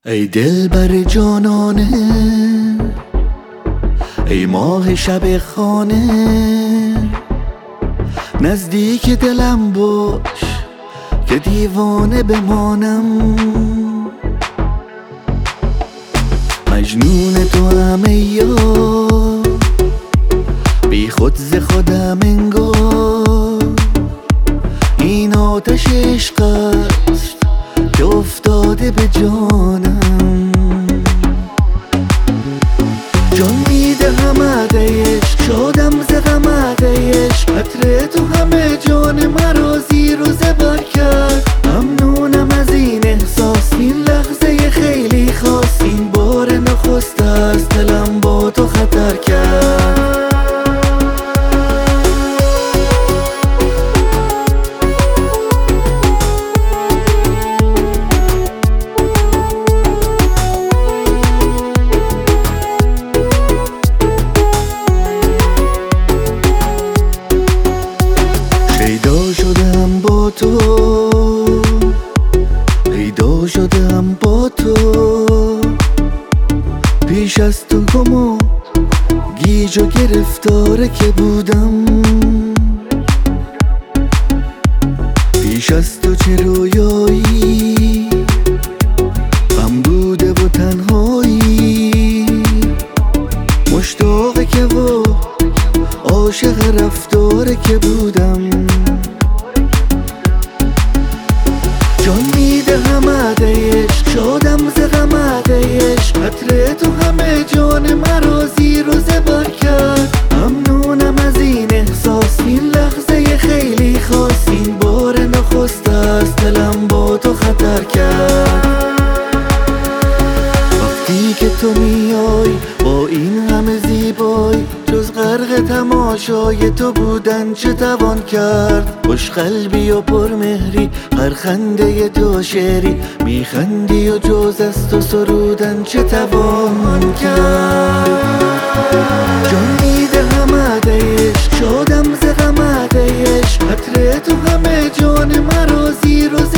ای دلبر جانانه، ای ماه شب خانه، نزدیک دلم باش که دیوانه بمانم. مجنون تو هم ای یار، بی خود ز خودم انگار. این آتش عشق است که افتاده به جانم. جان میدهم عشق، شادم ز غم عشق. عطر تو همه جان مرا زیر و زبر کرد. ممنونم از این احساس، این لحظه خیلی خاص. این بار نخست است دلم با تو خطر کرد. پیدا شدم با تو، پیدا شدم با تو. پیش از تو گم و گیج و گرفتاره که بودم. پیش از تو چه رویایی غم بوده و تنهایی. مشتاق که و عاشق رفتاره که بودم. جان میدهم عشق، شادم ز غم عشق. عطر تو همه جان مرا زیر و زبر کرد. ممنونم از این احساس، این لحظه خیلی خاص. این بار نخست است دلم با تو خطر کرد. وقتی که تو میای با این همه زیبایی، جز غرق تماشای تو بودن چه توان کرد. خوش قلبی و پرمهری، هر خنده تو شعری. میخندی و جز از تو سرودن چه توان کرد. جان میدهم عشق، شادم ز غم عشق. عطر تو همه جان مرا زیر و